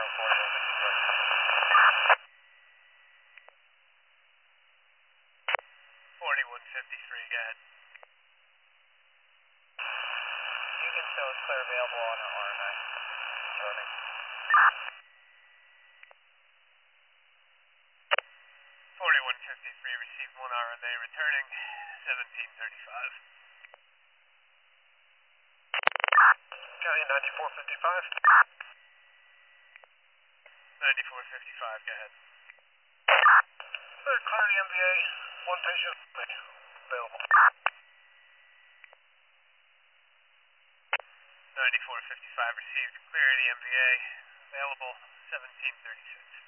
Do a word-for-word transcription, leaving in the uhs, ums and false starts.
forty-one fifty-three, go ahead. You can show us clear available on our R M A. Running. forty-one fifty-three, received one R M A, returning seventeen thirty-five. County ninety-four fifty-five. ninety-four fifty-five, go ahead. Third Clarity M V A, one patient available. ninety-four fifty-five, received clarity M V A, available seventeen thirty-six.